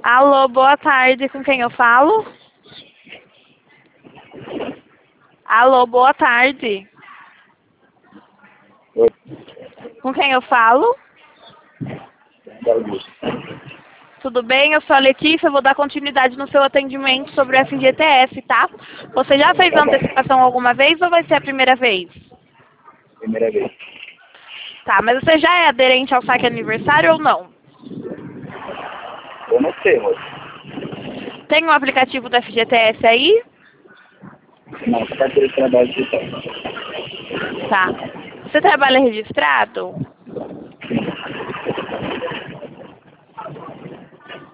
Alô, boa tarde. Com quem eu falo? Alô, boa tarde. Oi, Com quem eu falo? Augusto. Tudo bem? Eu sou a Letícia, eu vou dar continuidade no seu atendimento sobre o FGTS, tá? Você já fez Tá bom. antecipação alguma vez ou vai ser a primeira vez? Primeira vez. Tá, mas você já é aderente ao saque aniversário ou não? Eu não sei, moço. Tem um aplicativo do FGTS aí? Não, carteira de trabalho digital. Tá. Você trabalha registrado?